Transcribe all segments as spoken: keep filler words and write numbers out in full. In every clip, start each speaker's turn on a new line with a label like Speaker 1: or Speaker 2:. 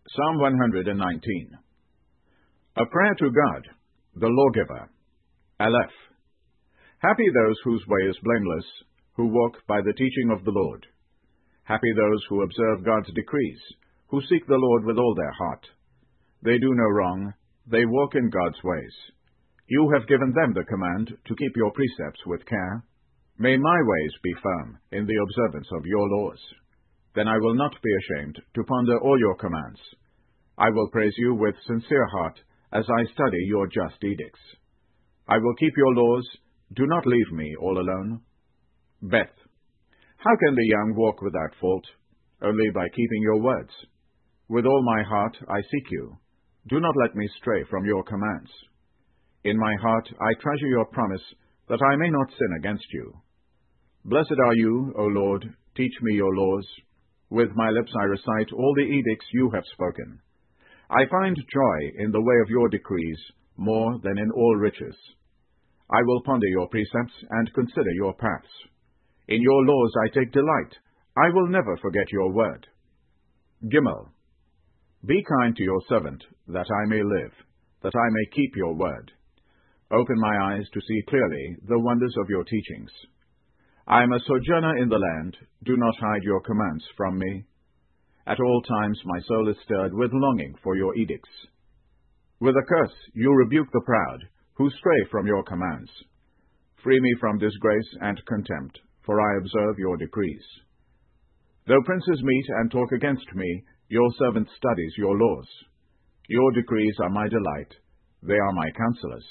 Speaker 1: Psalm one hundred nineteen. A prayer to God, the lawgiver. Aleph. Happy those whose way is blameless, who walk by the teaching of the Lord. Happy those who observe God's decrees, who seek the Lord with all their heart. They do no wrong, they walk in God's ways. You have given them the command to keep your precepts with care. May my ways be firm in the observance of your laws. Then I will not be ashamed to ponder all your commands. I will praise you with sincere heart as I study your just edicts. I will keep your laws. Do not leave me all alone. Beth. How can the young walk without fault? Only by keeping your words. With all my heart I seek you. Do not let me stray from your commands. In my heart I treasure your promise, that I may not sin against you. Blessed are you, O Lord, teach me your laws. With my lips I recite all the edicts you have spoken. I find joy in the way of your decrees, more than in all riches. I will ponder your precepts and consider your paths. In your laws I take delight. I will never forget your word. Gimel. Be kind to your servant, that I may live, that I may keep your word. Open my eyes to see clearly the wonders of your teachings. I am a sojourner in the land. Do not hide your commands from me. At all times my soul is stirred with longing for your edicts. With a curse you rebuke the proud, who stray from your commands. Free me from disgrace and contempt, for I observe your decrees. Though princes meet and talk against me, your servant studies your laws. Your decrees are my delight. They are my counselors.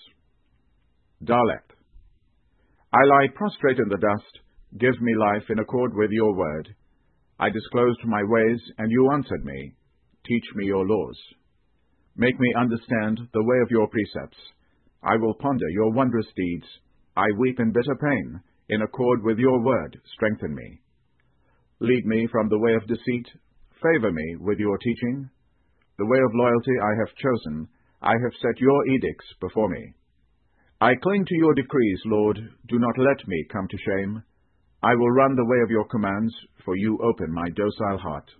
Speaker 1: Dalet. I lie prostrate in the dust. Give me life in accord with your word. I disclosed my ways, and you answered me. Teach me your laws. Make me understand the way of your precepts. I will ponder your wondrous deeds. I weep in bitter pain. In accord with your word, strengthen me. Lead me from the way of deceit. Favor me with your teaching. The way of loyalty I have chosen. I have set your edicts before me. I cling to your decrees, Lord. Do not let me come to shame. I will run the way of your commands, for you open my docile heart.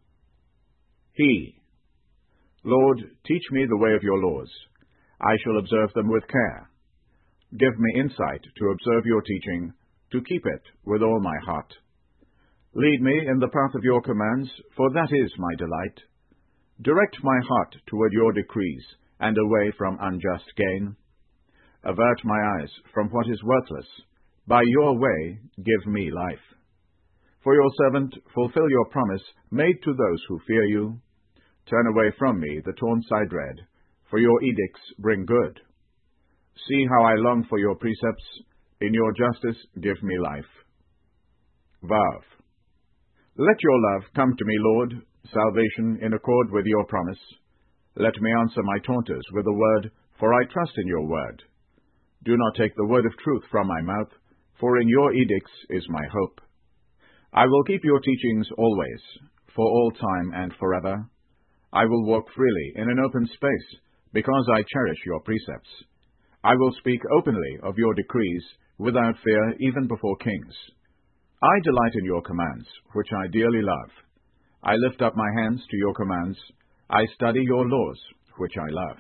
Speaker 1: He. Lord, teach me the way of your laws. I shall observe them with care. Give me insight to observe your teaching, to keep it with all my heart. Lead me in the path of your commands, for that is my delight. Direct my heart toward your decrees, and away from unjust gain. Avert my eyes from what is worthless. By your way give me life. For your servant fulfill your promise made to those who fear you. Turn away from me the taunt I dread, for your edicts bring good. See how I long for your precepts. In your justice give me life. Vav. Let your love come to me, Lord, salvation in accord with your promise. Let me answer my taunters with a word, for I trust in your word. Do not take the word of truth from my mouth, for in your edicts is my hope. I will keep your teachings always, for all time and forever. I will walk freely in an open space, because I cherish your precepts. I will speak openly of your decrees, without fear even before kings. I delight in your commands, which I dearly love. I lift up my hands to your commands. I study your laws, which I love.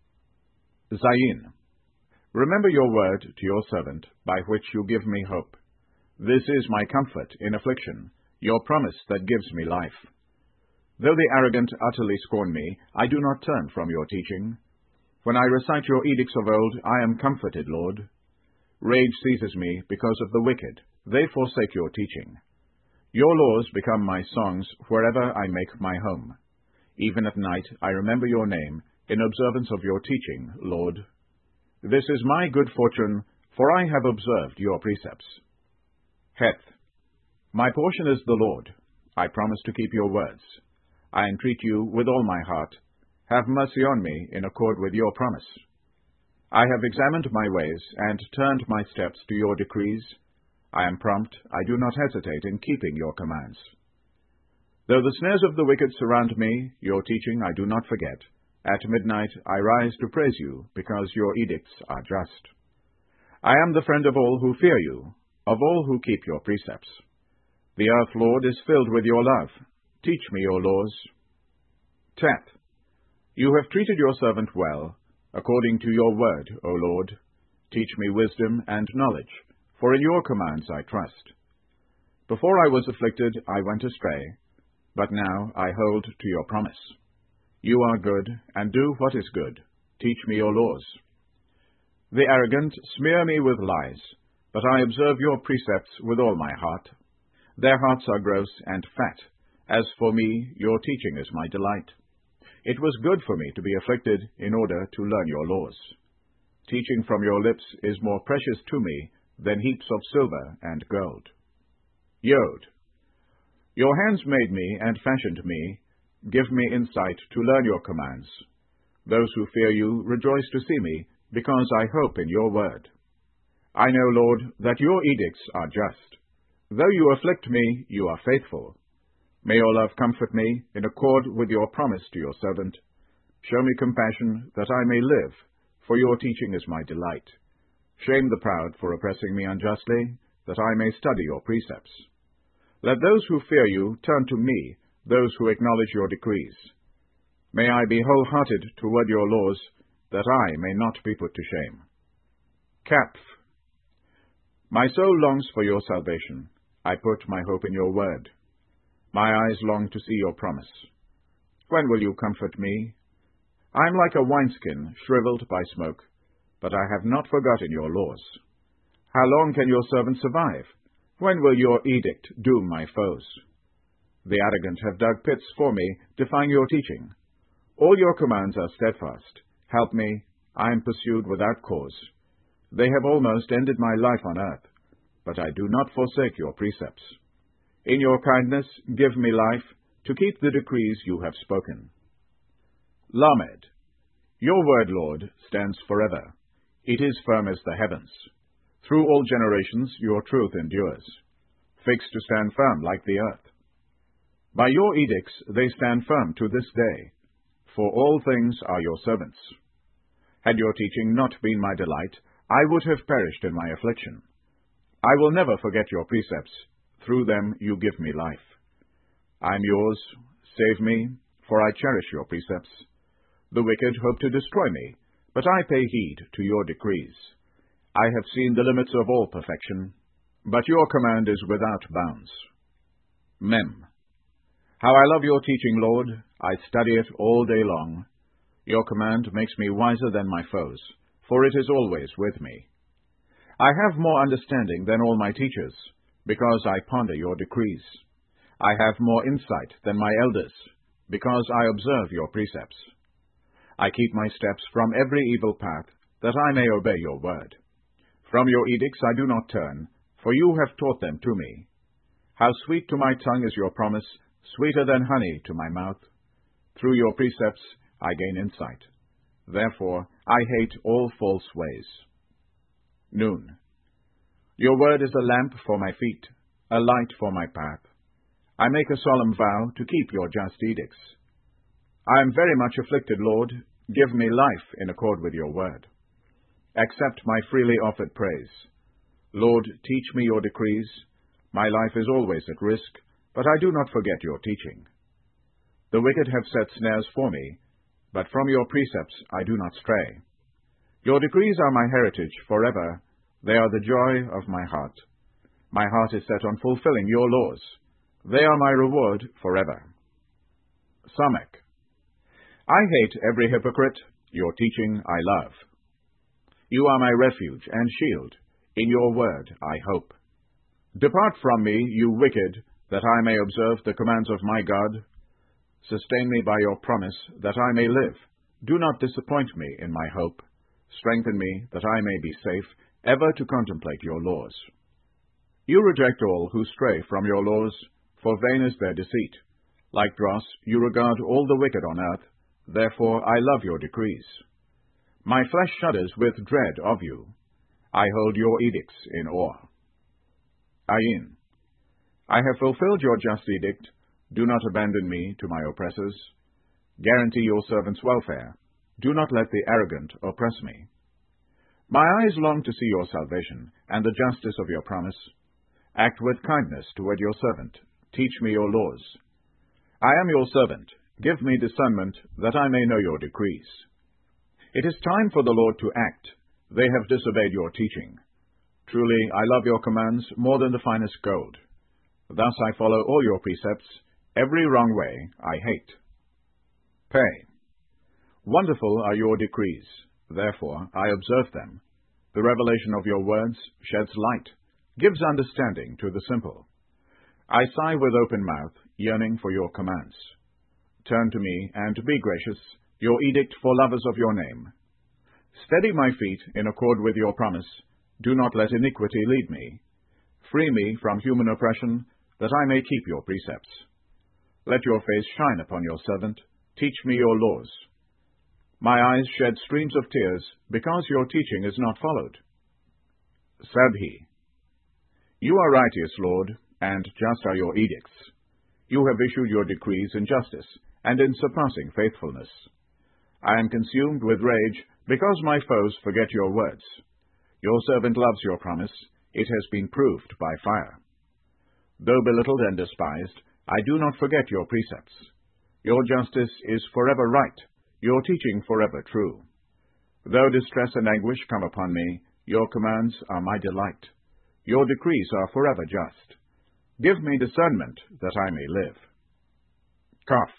Speaker 1: Zayin. Remember your word to your servant, by which you give me hope. This is my comfort in affliction, your promise that gives me life. Though the arrogant utterly scorn me, I do not turn from your teaching. When I recite your edicts of old, I am comforted, Lord. Rage seizes me because of the wicked. They forsake your teaching. Your laws become my songs wherever I make my home. Even at night I remember your name, in observance of your teaching, Lord. This is my good fortune, for I have observed your precepts. Heth. My portion is the Lord. I promise to keep your words. I entreat you with all my heart. Have mercy on me in accord with your promise. I have examined my ways and turned my steps to your decrees. I am prompt. I do not hesitate in keeping your commands. Though the snares of the wicked surround me, your teaching I do not forget. At midnight I rise to praise you, because your edicts are just. I am the friend of all who fear you, of all who keep your precepts. The earth, Lord, is filled with your love. Teach me your laws. Teth. You have treated your servant well, according to your word, O Lord. Teach me wisdom and knowledge, for in your commands I trust. Before I was afflicted, I went astray, but now I hold to your promise. You are good, and do what is good. Teach me your laws. The arrogant smear me with lies, but I observe your precepts with all my heart. Their hearts are gross and fat. As for me, your teaching is my delight. It was good for me to be afflicted in order to learn your laws. Teaching from your lips is more precious to me than heaps of silver and gold. Yod. Your hands made me and fashioned me. Give me insight to learn your commands. Those who fear you rejoice to see me, because I hope in your word. I know, Lord, that your edicts are just. Though you afflict me, you are faithful. May your love comfort me, in accord with your promise to your servant. Show me compassion, that I may live, for your teaching is my delight. Shame the proud for oppressing me unjustly, that I may study your precepts. Let those who fear you turn to me, those who acknowledge your decrees. May I be wholehearted toward your laws, that I may not be put to shame. Kaph. My soul longs for your salvation. I put my hope in your word. My eyes long to see your promise. When will you comfort me? I am like a wineskin shriveled by smoke, but I have not forgotten your laws. How long can your servant survive? When will your edict doom my foes? The arrogant have dug pits for me, defying your teaching. All your commands are steadfast. Help me, I am pursued without cause. They have almost ended my life on earth, but I do not forsake your precepts. In your kindness, give me life, to keep the decrees you have spoken. Lamed. Your word, Lord, stands forever. It is firm as the heavens. Through all generations your truth endures, fixed to stand firm like the earth. By your edicts they stand firm to this day, for all things are your servants. Had your teaching not been my delight, I would have perished in my affliction. I will never forget your precepts. Through them you give me life. I am yours. Save me, for I cherish your precepts. The wicked hope to destroy me, but I pay heed to your decrees. I have seen the limits of all perfection, but your command is without bounds. Mem. How I love your teaching, Lord. I study it all day long. Your command makes me wiser than my foes, for it is always with me. I have more understanding than all my teachers, because I ponder your decrees. I have more insight than my elders, because I observe your precepts. I keep my steps from every evil path, that I may obey your word. From your edicts I do not turn, for you have taught them to me. How sweet to my tongue is your promise, sweeter than honey to my mouth. Through your precepts I gain insight. Therefore I hate all false ways. Noon. Your word is a lamp for my feet, a light for my path. I make a solemn vow to keep your just edicts. I am very much afflicted, Lord. Give me life in accord with your word. Accept my freely offered praise. Lord, teach me your decrees. My life is always at risk, but I do not forget your teaching. The wicked have set snares for me, but from your precepts I do not stray. Your decrees are my heritage forever. They are the joy of my heart. My heart is set on fulfilling your laws. They are my reward forever. Samek. I hate every hypocrite. Your teaching I love. You are my refuge and shield. In your word I hope. Depart from me, you wicked, that I may observe the commands of my God. Sustain me by your promise, that I may live. Do not disappoint me in my hope. Strengthen me, that I may be safe, ever to contemplate your laws. You reject all who stray from your laws, for vain is their deceit. Like dross, you regard all the wicked on earth. Therefore I love your decrees. My flesh shudders with dread of you. I hold your edicts in awe. Ayin. I have fulfilled your just edict. Do not abandon me to my oppressors. Guarantee your servant's welfare. Do not let the arrogant oppress me. My eyes long to see your salvation, and the justice of your promise. Act with kindness toward your servant. Teach me your laws. I am your servant. Give me discernment, that I may know your decrees. It is time for the Lord to act. They have disobeyed your teaching. Truly, I love your commands more than the finest gold. Thus I follow all your precepts. Every wrong way I hate. Pay. Wonderful are your decrees. Therefore I observe them. The revelation of your words sheds light, gives understanding to the simple. I sigh with open mouth, yearning for your commands. Turn to me, and be gracious, your edict for lovers of your name. Steady my feet in accord with your promise. Do not let iniquity lead me. Free me from human oppression, that I may keep your precepts. Let your face shine upon your servant. Teach me your laws. My eyes shed streams of tears, because your teaching is not followed. Said he, You are righteous, Lord, and just are your edicts. You have issued your decrees in justice, and in surpassing faithfulness. I am consumed with rage, because my foes forget your words. Your servant loves your promise. It has been proved by fire. Though belittled and despised, I do not forget your precepts. Your justice is forever right, your teaching forever true. Though distress and anguish come upon me, your commands are my delight. Your decrees are forever just. Give me discernment, that I may live. Kaf.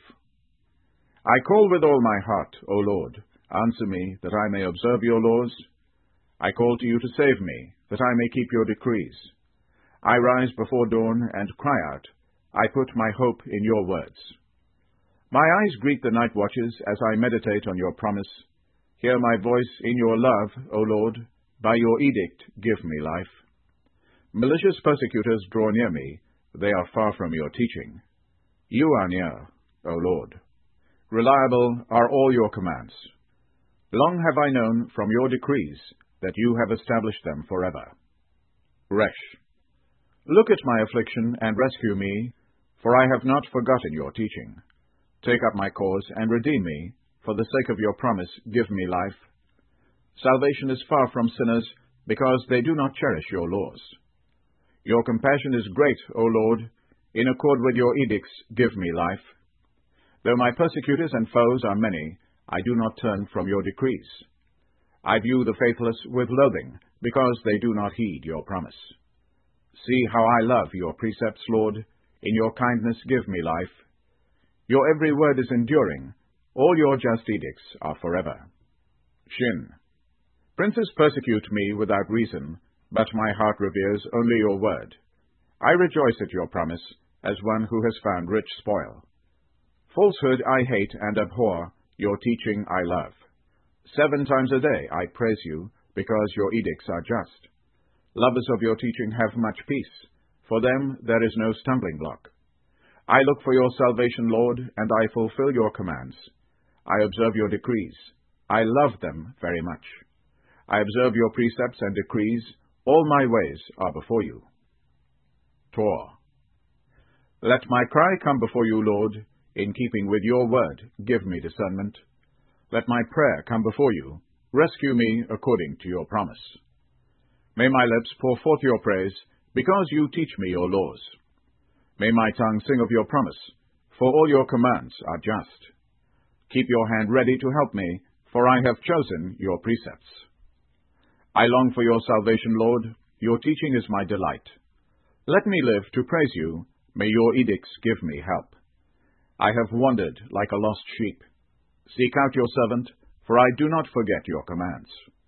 Speaker 1: I call with all my heart, O Lord. Answer me, that I may observe your laws. I call to you to save me, that I may keep your decrees. I rise before dawn and cry out. I put my hope in your words. My eyes greet the night watches as I meditate on your promise. Hear my voice in your love, O Lord. By your edict give me life. Malicious persecutors draw near me. They are far from your teaching. You are near, O Lord. Reliable are all your commands. Long have I known from your decrees that you have established them forever. Resh. Look at my affliction and rescue me, for I have not forgotten your teaching. Take up my cause and redeem me. For the sake of your promise, give me life. Salvation is far from sinners, because they do not cherish your laws. Your compassion is great, O Lord. In accord with your edicts, give me life. Though my persecutors and foes are many, I do not turn from your decrees. I view the faithless with loathing, because they do not heed your promise. See how I love your precepts, Lord. In your kindness give me life. Your every word is enduring. All your just edicts are forever. Shin. Princes persecute me without reason, but my heart reveres only your word. I rejoice at your promise, as one who has found rich spoil. Falsehood I hate and abhor, your teaching I love. Seven times a day I praise you, because your edicts are just. Lovers of your teaching have much peace. For them there is no stumbling block. I look for your salvation, Lord, and I fulfill your commands. I observe your decrees. I love them very much. I observe your precepts and decrees. All my ways are before you. Tor. Let my cry come before you, Lord. In keeping with your word, give me discernment. Let my prayer come before you. Rescue me according to your promise. May my lips pour forth your praise, because you teach me your laws. May my tongue sing of your promise, for all your commands are just. Keep your hand ready to help me, for I have chosen your precepts. I long for your salvation, Lord. Your teaching is my delight. Let me live to praise you. May your edicts give me help. I have wandered like a lost sheep. Seek out your servant, for I do not forget your commands.